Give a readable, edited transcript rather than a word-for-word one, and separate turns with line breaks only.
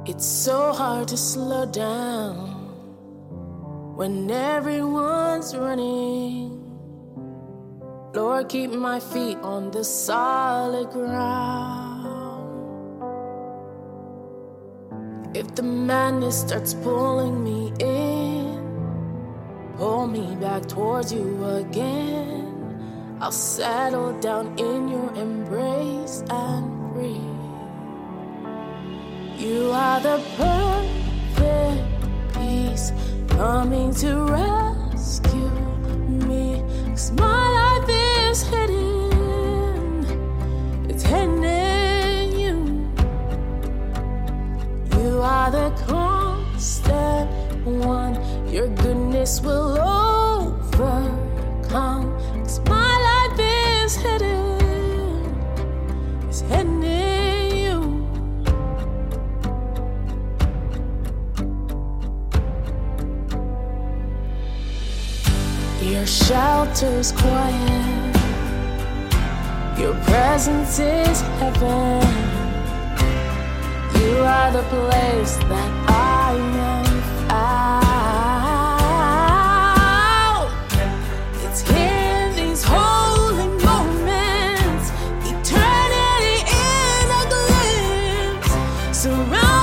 It's so hard to slow down when everyone's running. Lord, keep my feet on the solid ground. If the madness starts pulling me in, pull me back towards you again. I'll settle down in your embrace and breathe. You are the perfect peace coming to rescue me. 'Cause my life is hidden, it's hidden in you. You are the constant one, your goodness will overcome. 'Cause my life is hidden, it's hidden in you. Your shelter's quiet, your presence is heaven. You are the place that I am found. It's here in these holy moments, eternity in a glimpse. Surround